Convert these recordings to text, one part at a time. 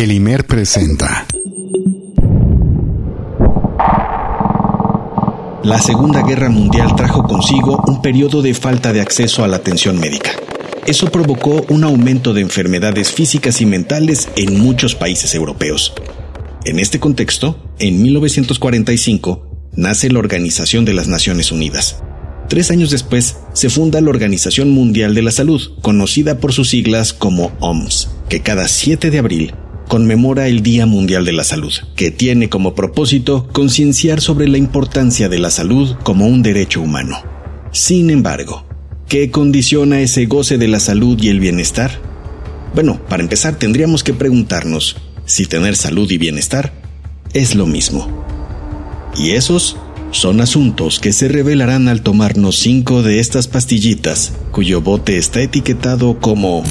El IMER presenta. La Segunda Guerra Mundial trajo consigo un periodo de falta de acceso a la atención médica. Eso provocó un aumento de enfermedades físicas y mentales en muchos países europeos. En este contexto, en 1945, nace la Organización de las Naciones Unidas. 3 años después, se funda la Organización Mundial de la Salud, conocida por sus siglas como OMS, que cada 7 de abril conmemora el Día Mundial de la Salud, que tiene como propósito concienciar sobre la importancia de la salud como un derecho humano. Sin embargo, ¿qué condiciona ese goce de la salud y el bienestar? Bueno, para empezar tendríamos que preguntarnos si tener salud y bienestar es lo mismo. Y esos son asuntos que se revelarán al tomarnos 5 de estas pastillitas, cuyo bote está etiquetado como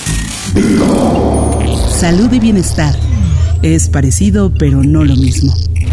salud y bienestar. Es parecido, pero no lo mismo.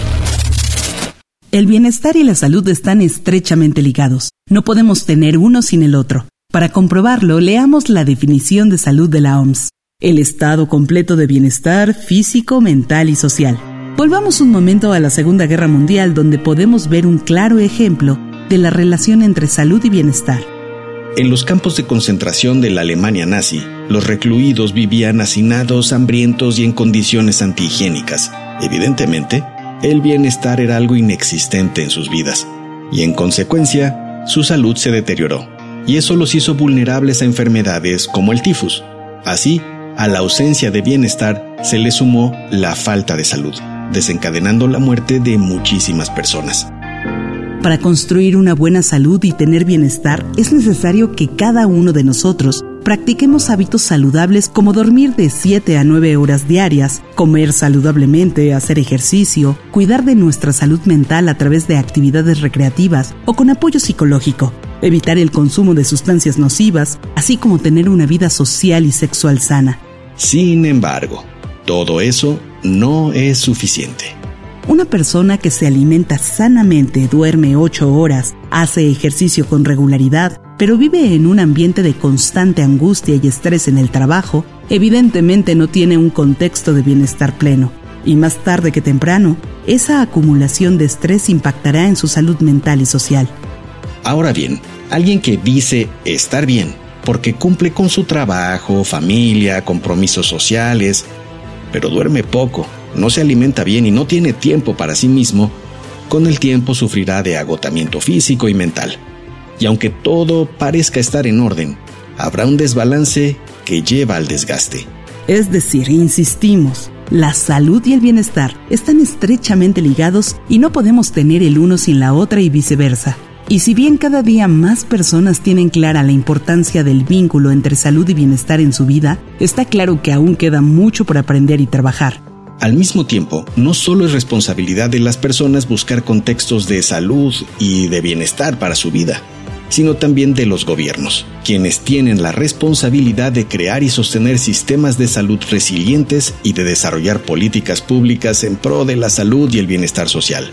El bienestar y la salud están estrechamente ligados. No podemos tener uno sin el otro. Para comprobarlo, leamos la definición de salud de la OMS. El estado completo de bienestar físico, mental y social. Volvamos un momento a la Segunda Guerra Mundial, donde podemos ver un claro ejemplo de la relación entre salud y bienestar. En los campos de concentración de la Alemania nazi, los recluidos vivían hacinados, hambrientos y en condiciones antihigiénicas. Evidentemente, el bienestar era algo inexistente en sus vidas, y en consecuencia, su salud se deterioró, y eso los hizo vulnerables a enfermedades como el tifus. Así, a la ausencia de bienestar se le sumó la falta de salud, desencadenando la muerte de muchísimas personas. Para construir una buena salud y tener bienestar, es necesario que cada uno de nosotros practiquemos hábitos saludables como dormir de 7 a 9 horas diarias, comer saludablemente, hacer ejercicio, cuidar de nuestra salud mental a través de actividades recreativas o con apoyo psicológico, evitar el consumo de sustancias nocivas, así como tener una vida social y sexual sana. Sin embargo, todo eso no es suficiente. Una persona que se alimenta sanamente, duerme 8 horas, hace ejercicio con regularidad, pero vive en un ambiente de constante angustia y estrés en el trabajo, evidentemente no tiene un contexto de bienestar pleno. Y más tarde que temprano, esa acumulación de estrés impactará en su salud mental y social. Ahora bien, alguien que dice estar bien porque cumple con su trabajo, familia, compromisos sociales, pero duerme poco, no se alimenta bien y no tiene tiempo para sí mismo, con el tiempo sufrirá de agotamiento físico y mental. Y aunque todo parezca estar en orden, habrá un desbalance que lleva al desgaste. Es decir, insistimos, la salud y el bienestar están estrechamente ligados y no podemos tener el uno sin la otra y viceversa. Y si bien cada día más personas tienen clara la importancia del vínculo entre salud y bienestar en su vida, está claro que aún queda mucho por aprender y trabajar. Al mismo tiempo, no solo es responsabilidad de las personas buscar contextos de salud y de bienestar para su vida, sino también de los gobiernos, quienes tienen la responsabilidad de crear y sostener sistemas de salud resilientes y de desarrollar políticas públicas en pro de la salud y el bienestar social.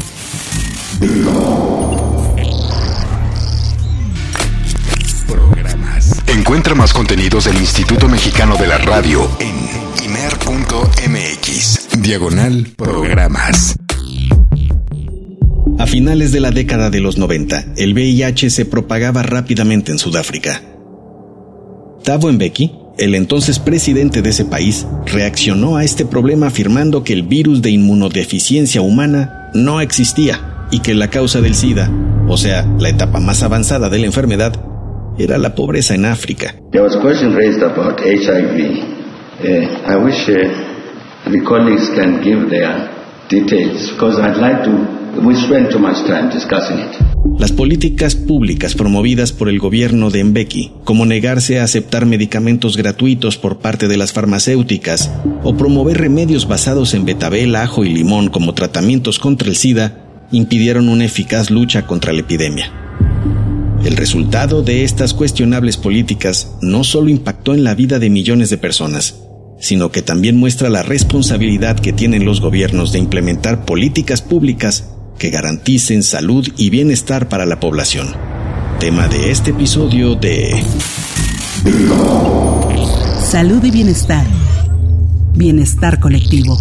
Encuentra más contenidos del Instituto Mexicano de la Radio en imer.mx/programas. A finales de la década de los 90, el VIH se propagaba rápidamente en Sudáfrica. Thabo Mbeki, el entonces presidente de ese país, reaccionó a este problema afirmando que el virus de inmunodeficiencia humana no existía y que la causa del SIDA, o sea, la etapa más avanzada de la enfermedad, era la pobreza en África. There was a question raised about HIV. I wish the colleagues can give their details because I'd like to. We spend too much time discussing it. Las políticas públicas promovidas por el gobierno de Mbeki, como negarse a aceptar medicamentos gratuitos por parte de las farmacéuticas o promover remedios basados en betabel, ajo y limón como tratamientos contra el SIDA, impidieron una eficaz lucha contra la epidemia. El resultado de estas cuestionables políticas no solo impactó en la vida de millones de personas, sino que también muestra la responsabilidad que tienen los gobiernos de implementar políticas públicas que garanticen salud y bienestar para la población. Tema de este episodio de Salud y Bienestar. bienestar colectivo.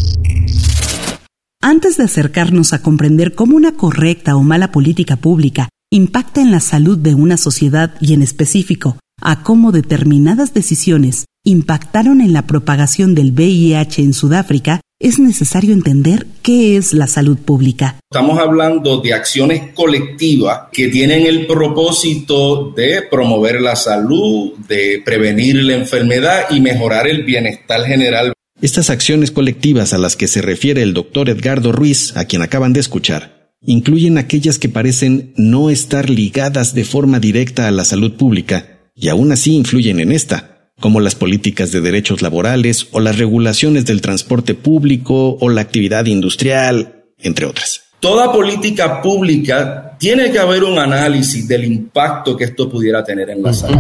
Antes de acercarnos a comprender cómo una correcta o mala política pública impacta en la salud de una sociedad y en específico a cómo determinadas decisiones impactaron en la propagación del VIH en Sudáfrica, es necesario entender qué es la salud pública. Estamos hablando de acciones colectivas que tienen el propósito de promover la salud, de prevenir la enfermedad y mejorar el bienestar general. Estas acciones colectivas a las que se refiere el doctor Edgardo Ruiz, a quien acaban de escuchar, incluyen aquellas que parecen no estar ligadas de forma directa a la salud pública y aún así influyen en esta, como las políticas de derechos laborales o las regulaciones del transporte público o la actividad industrial, entre otras. Toda política pública tiene que haber un análisis del impacto que esto pudiera tener en la salud.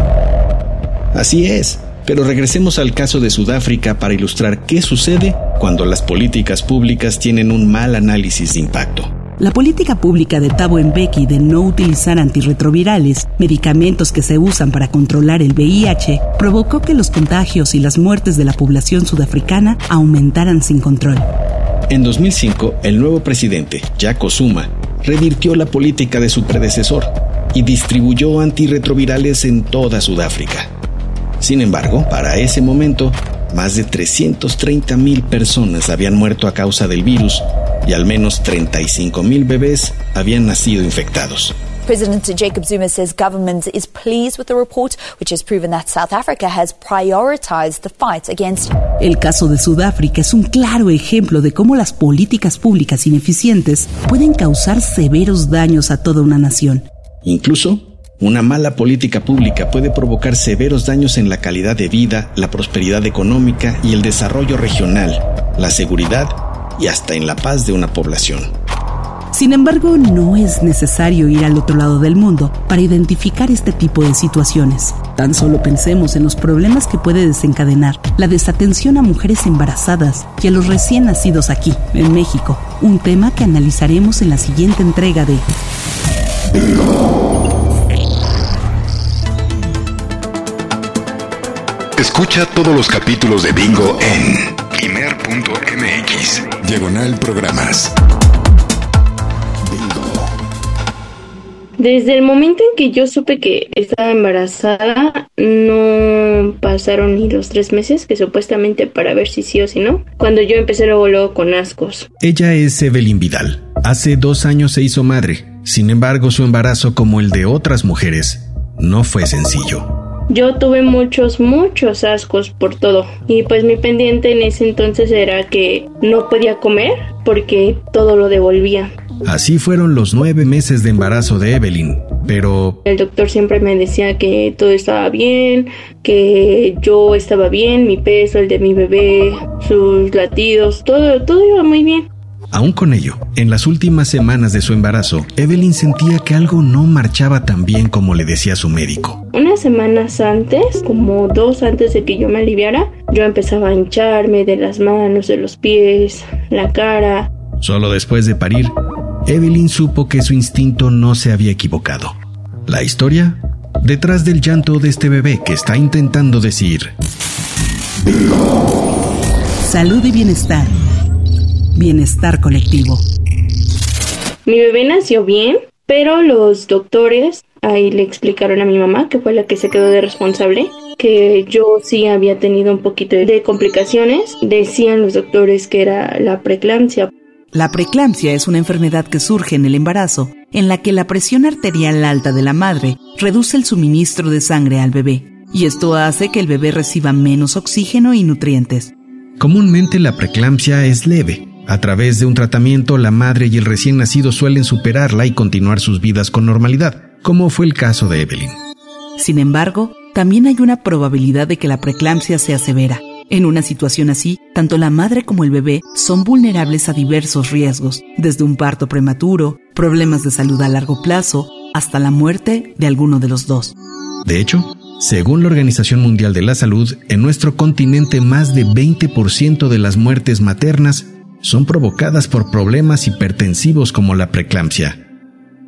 Así es, pero regresemos al caso de Sudáfrica para ilustrar qué sucede cuando las políticas públicas tienen un mal análisis de impacto. La política pública de Thabo Mbeki de no utilizar antirretrovirales, medicamentos que se usan para controlar el VIH, provocó que los contagios y las muertes de la población sudafricana aumentaran sin control. En 2005, el nuevo presidente, Jacob Zuma, revirtió la política de su predecesor y distribuyó antirretrovirales en toda Sudáfrica. Sin embargo, para ese momento, más de 330,000 personas habían muerto a causa del virus y al menos 35,000 bebés habían nacido infectados. President Jacob Zuma says government is pleased with the report, which has proven that South Africa has prioritized the fight against. El caso de Sudáfrica es un claro ejemplo de cómo las políticas públicas ineficientes pueden causar severos daños a toda una nación. Incluso, una mala política pública puede provocar severos daños en la calidad de vida, la prosperidad económica y el desarrollo regional, la seguridad y hasta en la paz de una población. Sin embargo, no es necesario ir al otro lado del mundo para identificar este tipo de situaciones. Tan solo pensemos en los problemas que puede desencadenar la desatención a mujeres embarazadas y a los recién nacidos aquí, en México, un tema que analizaremos en la siguiente entrega de Escucha todos los capítulos de Bingo en imer.mx/programas. Desde el momento en que yo supe que estaba embarazada, no pasaron ni los 3 meses, que supuestamente para ver si sí o si no, cuando yo empecé luego con ascos. Ella es Evelyn Vidal. Hace 2 años se hizo madre. Sin embargo, su embarazo, como el de otras mujeres, no fue sencillo. Yo tuve muchos ascos por todo. Y pues mi pendiente en ese entonces era que no podía comer porque todo lo devolvía. Así fueron los 9 meses de embarazo de Evelyn, pero el doctor siempre me decía que todo estaba bien, que yo estaba bien, mi peso, el de mi bebé, sus latidos, todo iba muy bien. Aún con ello, en las últimas semanas de su embarazo, Evelyn sentía que algo no marchaba tan bien como le decía su médico. Unas semanas antes, como 2 antes de que yo me aliviara, yo empezaba a hincharme de las manos, de los pies, la cara. Solo después de parir, Evelyn supo que su instinto no se había equivocado. La historia, detrás del llanto de este bebé que está intentando decir salud y bienestar. Bienestar colectivo. Mi bebé nació bien, pero los doctores ahí le explicaron a mi mamá, que fue la que se quedó de responsable, que yo sí había tenido un poquito de complicaciones. Decían los doctores que era la preeclampsia. La preeclampsia es una enfermedad que surge en el embarazo, en la que la presión arterial alta de la madre reduce el suministro de sangre al bebé, y esto hace que el bebé reciba menos oxígeno y nutrientes. Comúnmente la preeclampsia es leve. A través de un tratamiento, la madre y el recién nacido suelen superarla y continuar sus vidas con normalidad, como fue el caso de Evelyn. Sin embargo, también hay una probabilidad de que la preeclampsia sea severa. En una situación así, tanto la madre como el bebé son vulnerables a diversos riesgos, desde un parto prematuro, problemas de salud a largo plazo, hasta la muerte de alguno de los dos. De hecho, según la Organización Mundial de la Salud, en nuestro continente más de 20% de las muertes maternas son provocadas por problemas hipertensivos como la preeclampsia.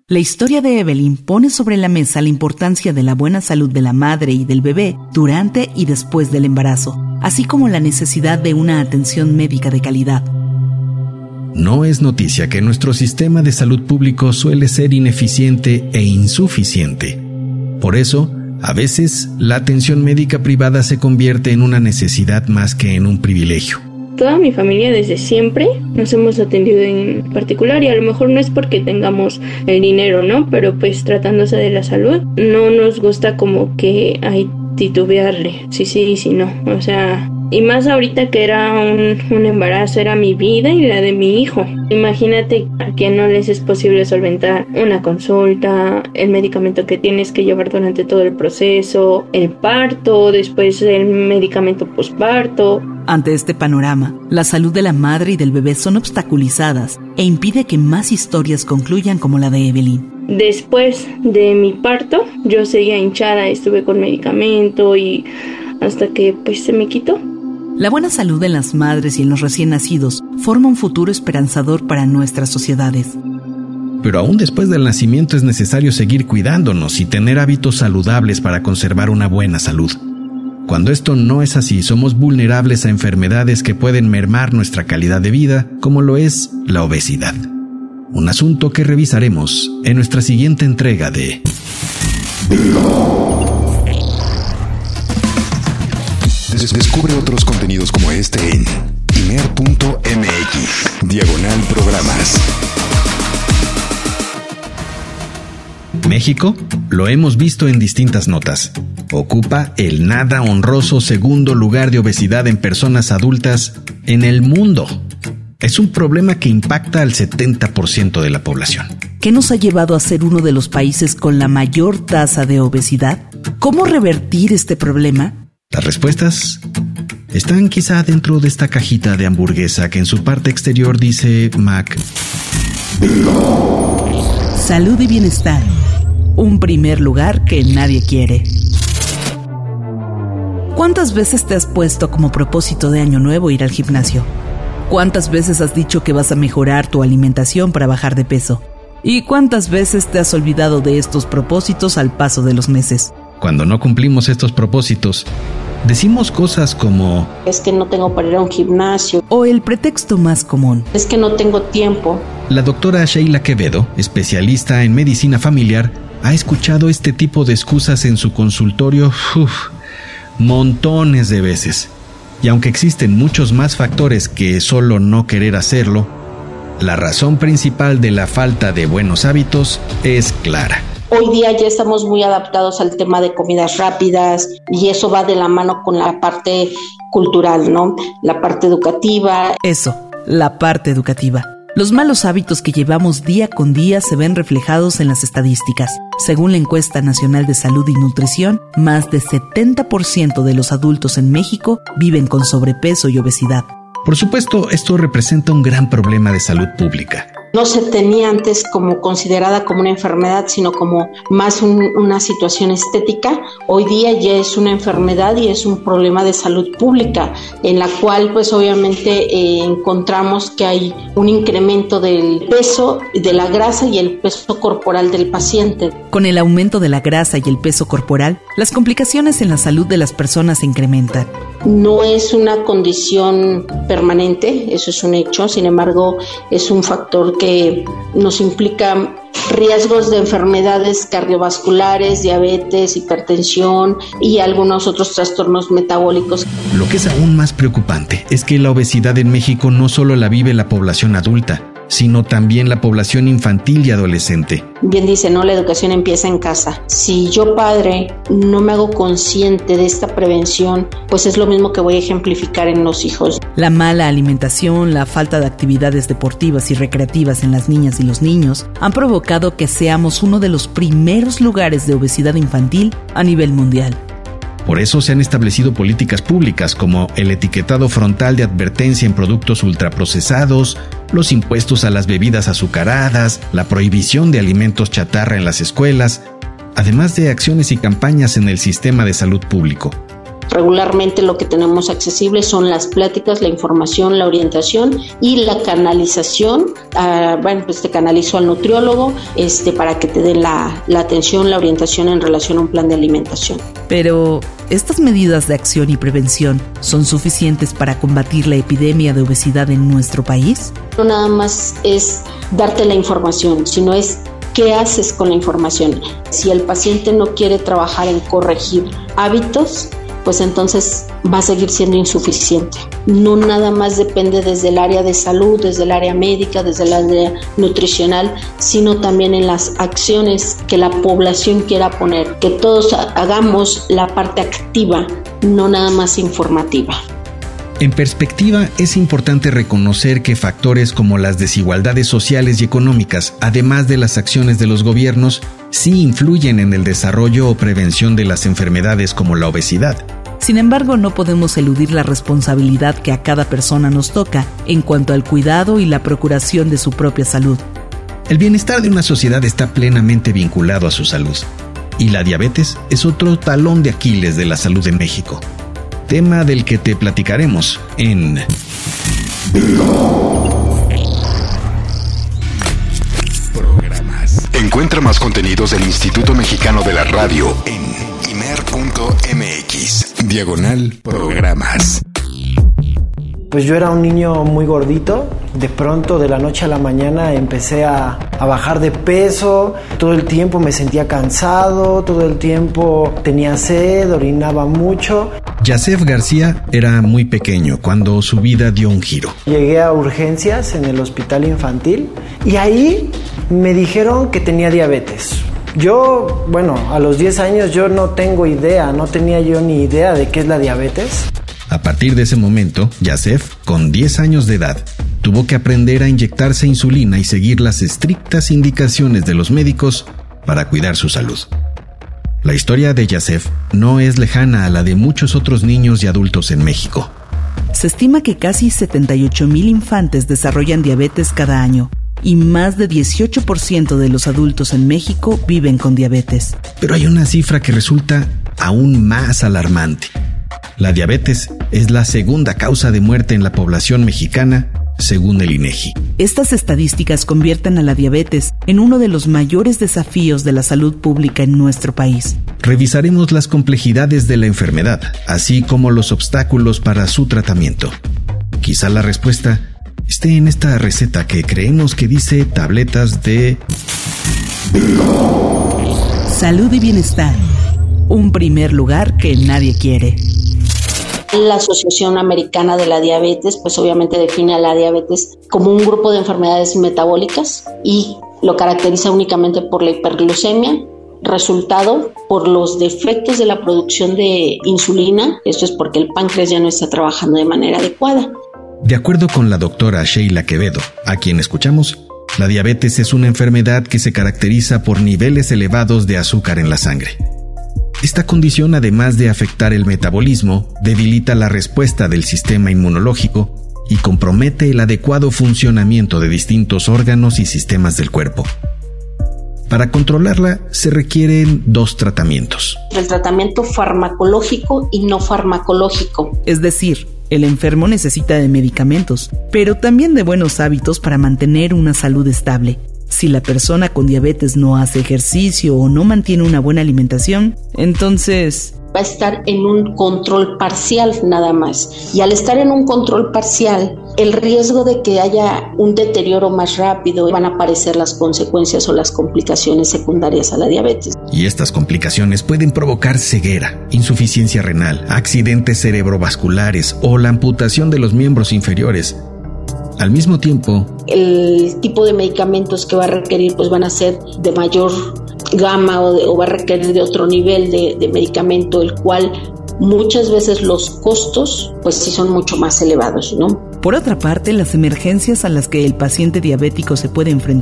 La historia de Evelyn pone sobre la mesa la importancia de la buena salud de la madre y del bebé durante y después del embarazo, así como la necesidad de una atención médica de calidad. No es noticia que nuestro sistema de salud público suele ser ineficiente e insuficiente. Por eso, a veces, la atención médica privada se convierte en una necesidad más que en un privilegio. Toda mi familia desde siempre nos hemos atendido en particular, y a lo mejor no es porque tengamos el dinero, ¿no? Pero pues tratándose de la salud, no nos gusta como que hay titubearle, sí y sí no, o sea, y más ahorita que era un embarazo, era mi vida y la de mi hijo. Imagínate a quien no les es posible solventar una consulta, el medicamento que tienes que llevar durante todo el proceso, el parto, después el medicamento posparto. Ante este panorama, la salud de la madre y del bebé son obstaculizadas e impide que más historias concluyan como la de Evelyn. Después de mi parto, yo seguía hinchada, estuve con medicamento y hasta que pues se me quitó. La buena salud en las madres y en los recién nacidos forma un futuro esperanzador para nuestras sociedades. Pero aún después del nacimiento es necesario seguir cuidándonos y tener hábitos saludables para conservar una buena salud. Cuando esto no es así, somos vulnerables a enfermedades que pueden mermar nuestra calidad de vida, como lo es la obesidad. Un asunto que revisaremos en nuestra siguiente entrega de Descubre otros contenidos como este en imer.mx/programas. México, lo hemos visto en distintas notas, ocupa el nada honroso segundo lugar de obesidad en personas adultas en el mundo. Es un problema que impacta al 70% de la población. ¿Qué nos ha llevado a ser uno de los países con la mayor tasa de obesidad? ¿Cómo revertir este problema? Las respuestas están quizá dentro de esta cajita de hamburguesa que en su parte exterior dice Mac. Salud y bienestar. Un primer lugar que nadie quiere. ¿Cuántas veces te has puesto como propósito de año nuevo ir al gimnasio? ¿Cuántas veces has dicho que vas a mejorar tu alimentación para bajar de peso? ¿Y cuántas veces te has olvidado de estos propósitos al paso de los meses? Cuando no cumplimos estos propósitos, decimos cosas como es que no tengo para ir a un gimnasio. O el pretexto más común: es que no tengo tiempo. La doctora Sheila Quevedo, especialista en medicina familiar, ha escuchado este tipo de excusas en su consultorio montones de veces. Y aunque existen muchos más factores que solo no querer hacerlo, la razón principal de la falta de buenos hábitos es clara. Hoy día ya estamos muy adaptados al tema de comidas rápidas y eso va de la mano con la parte cultural, ¿no? La parte educativa. Eso, la parte educativa. Los malos hábitos que llevamos día con día se ven reflejados en las estadísticas. Según la Encuesta Nacional de Salud y Nutrición, más de 70% de los adultos en México viven con sobrepeso y obesidad. Por supuesto, esto representa un gran problema de salud pública. No se tenía antes como considerada como una enfermedad, sino como más una situación estética. Hoy día ya es una enfermedad y es un problema de salud pública, en la cual pues obviamente encontramos que hay un incremento del peso, de la grasa y el peso corporal del paciente. Con el aumento de la grasa y el peso corporal, las complicaciones en la salud de las personas se incrementan. No es una condición permanente, eso es un hecho, sin embargo es un factor que nos implica riesgos de enfermedades cardiovasculares, diabetes, hipertensión y algunos otros trastornos metabólicos. Lo que es aún más preocupante es que la obesidad en México no solo la vive la población adulta, sino también la población infantil y adolescente. Bien dice, ¿no? La educación empieza en casa. Si yo, padre, no me hago consciente de esta prevención, pues es lo mismo que voy a ejemplificar en los hijos. La mala alimentación, la falta de actividades deportivas y recreativas en las niñas y los niños han provocado que seamos uno de los primeros lugares de obesidad infantil a nivel mundial. Por eso se han establecido políticas públicas como el etiquetado frontal de advertencia en productos ultraprocesados, los impuestos a las bebidas azucaradas, la prohibición de alimentos chatarra en las escuelas, además de acciones y campañas en el sistema de salud público. Regularmente lo que tenemos accesible son las pláticas, la información, la orientación y la canalización. Te canalizo al nutriólogo para que te dé la atención, la orientación en relación a un plan de alimentación. Pero, ¿estas medidas de acción y prevención son suficientes para combatir la epidemia de obesidad en nuestro país? No nada más es darte la información, sino es ¿qué haces con la información? Si el paciente no quiere trabajar en corregir hábitos, pues entonces va a seguir siendo insuficiente. No nada más depende desde el área de salud, desde el área médica, desde el área nutricional, sino también en las acciones que la población quiera poner, que todos hagamos la parte activa, no nada más informativa. En perspectiva, es importante reconocer que factores como las desigualdades sociales y económicas, además de las acciones de los gobiernos, sí influyen en el desarrollo o prevención de las enfermedades como la obesidad. Sin embargo, no podemos eludir la responsabilidad que a cada persona nos toca en cuanto al cuidado y la procuración de su propia salud. El bienestar de una sociedad está plenamente vinculado a su salud, y la diabetes es otro talón de Aquiles de la salud en México. Tema del que te platicaremos en Programas. Encuentra más contenidos del Instituto Mexicano de la Radio en imer.mx/programas. Pues yo era un niño muy gordito. De pronto, de la noche a la mañana, empecé a bajar de peso. Todo el tiempo me sentía cansado, todo el tiempo tenía sed, orinaba mucho. Yasef García era muy pequeño cuando su vida dio un giro. Llegué a urgencias en el hospital infantil y ahí me dijeron que tenía diabetes. Yo, a los 10 años yo no tenía yo ni idea de qué es la diabetes. A partir de ese momento, Yasef, con 10 años de edad, tuvo que aprender a inyectarse insulina y seguir las estrictas indicaciones de los médicos para cuidar su salud. La historia de Yasef no es lejana a la de muchos otros niños y adultos en México. Se estima que casi 78,000 infantes desarrollan diabetes cada año y más de 18% de los adultos en México viven con diabetes. Pero hay una cifra que resulta aún más alarmante. La diabetes es la segunda causa de muerte en la población mexicana, según el INEGI. Estas estadísticas convierten a la diabetes en uno de los mayores desafíos de la salud pública en nuestro país. Revisaremos las complejidades de la enfermedad, así como los obstáculos para su tratamiento. Quizá la respuesta esté en esta receta que creemos que dice tabletas de salud y bienestar. Un primer lugar que nadie quiere. La Asociación Americana de la Diabetes, pues obviamente define a la diabetes como un grupo de enfermedades metabólicas y lo caracteriza únicamente por la hiperglucemia, resultado por los defectos de la producción de insulina. Esto es porque el páncreas ya no está trabajando de manera adecuada. De acuerdo con la doctora Sheila Quevedo, a quien escuchamos, la diabetes es una enfermedad que se caracteriza por niveles elevados de azúcar en la sangre. Esta condición, además de afectar el metabolismo, debilita la respuesta del sistema inmunológico y compromete el adecuado funcionamiento de distintos órganos y sistemas del cuerpo. Para controlarla se requieren 2 tratamientos. El tratamiento farmacológico y no farmacológico. Es decir, el enfermo necesita de medicamentos, pero también de buenos hábitos para mantener una salud estable. Si la persona con diabetes no hace ejercicio o no mantiene una buena alimentación, entonces va a estar en un control parcial nada más. Y al estar en un control parcial, el riesgo de que haya un deterioro más rápido, van a aparecer las consecuencias o las complicaciones secundarias a la diabetes. Y estas complicaciones pueden provocar ceguera, insuficiencia renal, accidentes cerebrovasculares o la amputación de los miembros inferiores. Al mismo tiempo, el tipo de medicamentos que va a requerir pues van a ser de mayor gama o va a requerir de otro nivel de medicamento, el cual muchas veces los costos pues sí son mucho más elevados, ¿no? Por otra parte, las emergencias a las que el paciente diabético se puede enfrentar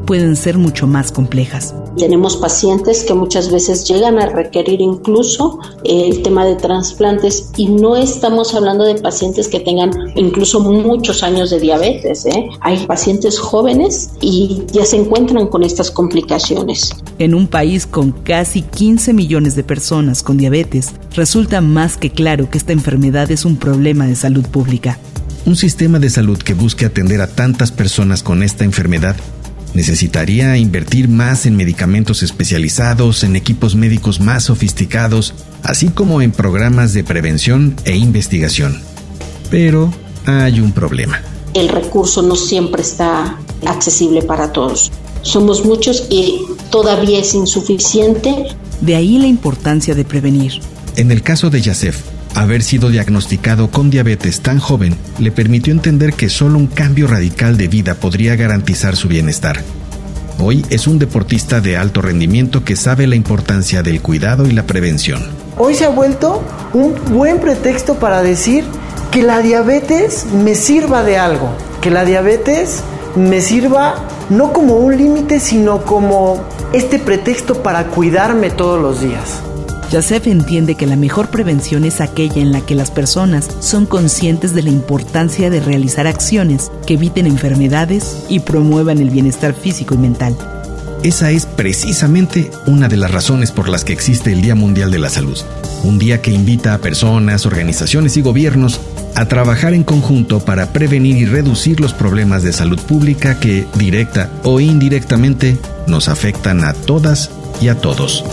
pueden ser mucho más complejas. Tenemos pacientes que muchas veces llegan a requerir incluso el tema de trasplantes, y no estamos hablando de pacientes que tengan incluso muchos años de diabetes, Hay pacientes jóvenes y ya se encuentran con estas complicaciones. En un país con casi 15 millones de personas con diabetes, resulta más que claro que esta enfermedad es un problema de salud pública. Un sistema de salud que busque atender a tantas personas con esta enfermedad necesitaría invertir más en medicamentos especializados, en equipos médicos más sofisticados, así como en programas de prevención e investigación. Pero hay un problema. El recurso no siempre está accesible para todos. Somos muchos y todavía es insuficiente. De ahí la importancia de prevenir. En el caso de Yasef, haber sido diagnosticado con diabetes tan joven le permitió entender que solo un cambio radical de vida podría garantizar su bienestar. Hoy es un deportista de alto rendimiento que sabe la importancia del cuidado y la prevención. Hoy se ha vuelto un buen pretexto para decir que la diabetes me sirva de algo, que la diabetes me sirva no como un límite, sino como este pretexto para cuidarme todos los días. Yasef entiende que la mejor prevención es aquella en la que las personas son conscientes de la importancia de realizar acciones que eviten enfermedades y promuevan el bienestar físico y mental. Esa es precisamente una de las razones por las que existe el Día Mundial de la Salud. Un día que invita a personas, organizaciones y gobiernos a trabajar en conjunto para prevenir y reducir los problemas de salud pública que, directa o indirectamente, nos afectan a todas y a todos.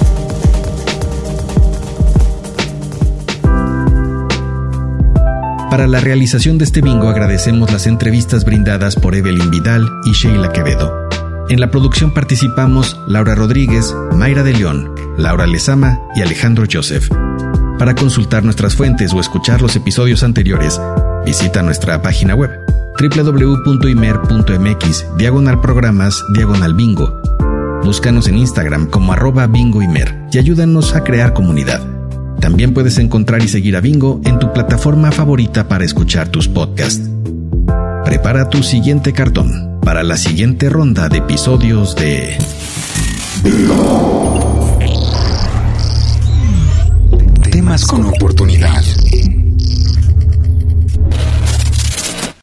Para la realización de este bingo agradecemos las entrevistas brindadas por Evelyn Vidal y Sheila Quevedo. En la producción participamos Laura Rodríguez, Mayra de León, Laura Lezama y Alejandro Joseph. Para consultar nuestras fuentes o escuchar los episodios anteriores, visita nuestra página web www.imer.mx/programas/bingo. Búscanos en Instagram como @bingoimer y ayúdanos a crear comunidad. También puedes encontrar y seguir a Bingo en tu plataforma favorita para escuchar tus podcasts. Prepara tu siguiente cartón para la siguiente ronda de episodios de Bingo. Temas con oportunidad.